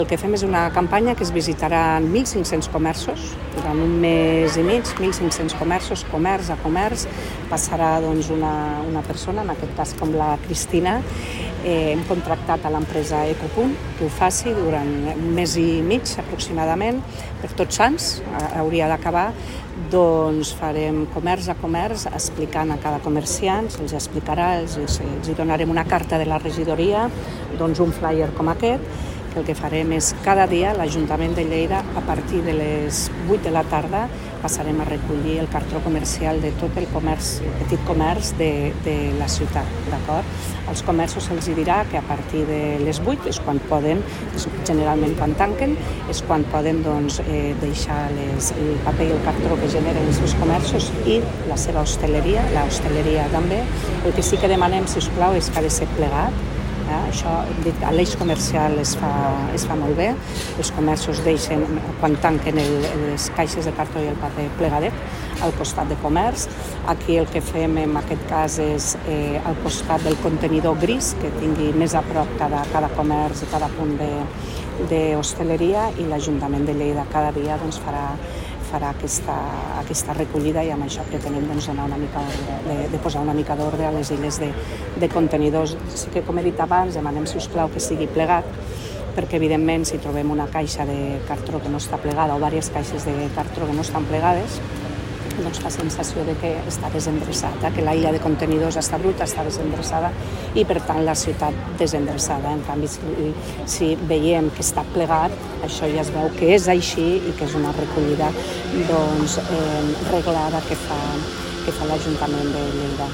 El que fem és una campanya que es visitaran 1.500 comerços durant un mes i mig, 1.500 comerços, comerç a comerç. Passarà una persona, en aquest cas com la Cristina. Hem contractat a l'empresa Ecopunt que ho faci durant un mes i mig aproximadament, per Tots Sants, hauria d'acabar. Doncs farem comerç a comerç explicant a cada comerciant, se'ls explicarà, els donarem una carta de la regidoria, un flyer com aquest, que el que farem és cada dia l'Ajuntament de Lleida, a partir de les 8 de la tarda, passarem a recollir el cartró comercial de tot el comerç, el petit comerç de la ciutat, d'acord? Als comerços se'ls dirà que a partir de les 8 és quan poden, generalment quan tanquen, és quan poden deixar el paper i el cartró que generen els seus comerços i la seva hostaleria, l'hostaleria també. El que sí que demanem, si us plau, és que ha de ser plegat. Això, a l'eix comercial es fa molt bé. Els comerços deixen, quan tanquen les caixes de cartró i el paper, plegadet al costat de comerç. Aquí el que fem en aquest cas és al costat del contenidor gris, que tingui més a prop cada comerç i cada punt d'hostaleria, i l'Ajuntament de Lleida cada dia farà aquesta recollida, i amb això pretenem de posar una mica d'ordre a les illes de contenidors. Sí que, com he dit abans, demanem, si us plau, que sigui plegat, perquè evidentment si trobem una caixa de cartró que no està plegada o diverses caixes de cartró que no estan plegades, fa sensació de que està desendreçat, que la illa de contenidors està bruta, està desendreçada, i per tant la ciutat desendreçada. En canvi, si veiem que està plegat, això ja es veu que és així i que és una recollida reglada que fa l'Ajuntament de Lleida.